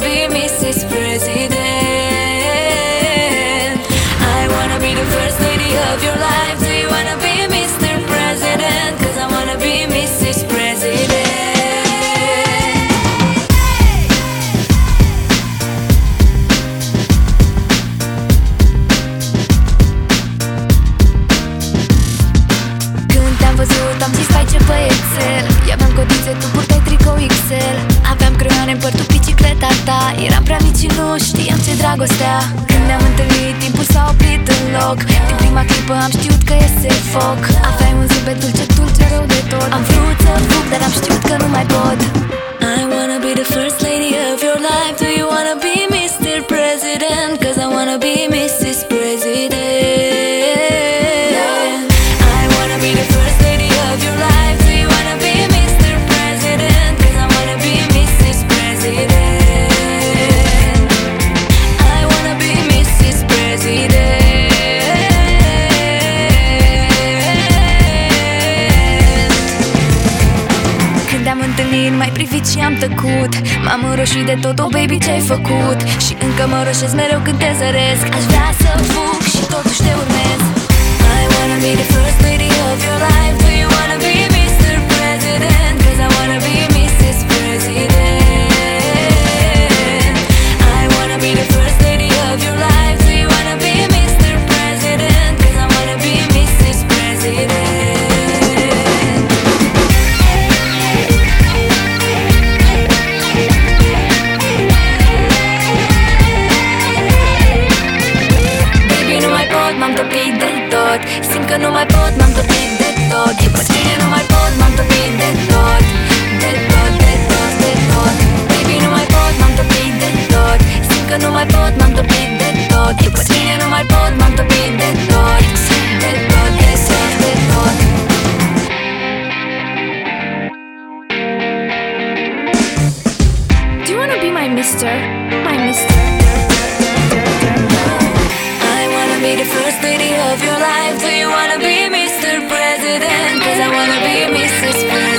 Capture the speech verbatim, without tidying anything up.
be missus President. I wanna be the first lady of your life. Do you wanna be mister President? Cause I wanna be missus President. Când te-am văzut am zis stai ce băiețel. I-aveam codițe, tu purtai tricou X L. Aveam creioane în păr, tu bicicleta ta. Eram prea mici și nu știam ce dragostea. Când ne-am întâlnit, timpul s-a oprit în loc. Din prima clipă am știut că iese foc. Aveai un zâmbet dulce, dulce rău de tot. Am vrut să fug, dar am știut că nu mai pot. I wanna be the first lady of your life. Do you wanna be mister President? Cause I wanna be missus President. I wanna be the first lady of your life. Do you wanna be mister President? Cause I wanna be missus President. I wanna be missus President. Când te-am întâlnit, m-ai privit și am tăcut. M-am înroșit de tot, oh baby, ce-ai făcut? Și încă mă roșesc mereu când te zăresc. Aș vrea să fug și totuși te urmez. I wanna be the first lady of your life. Do you wanna be mister President? Cause I wanna be missus President. I wanna be the first lady of your life. Do you wanna be mister President? Cause I wanna be missus President. Baby, nu mai pot, m-am topit de tot. Simt că nu mai pot, m-am topit de tot. E pe tine, nu mai pot, m-am topit de tot. De tot, de tot, de tot. Baby, nu mai pot, m-am topit de tot. Simt că nu mai pot, m-am topit de tot. E pe tine, nu mai pot, m-am topit de tot. De tot, de tot, de tot. Do you wanna be my mister? My mister. I wanna be the first lady of your life. Do you wanna be mister President? Cause I wanna be missus President.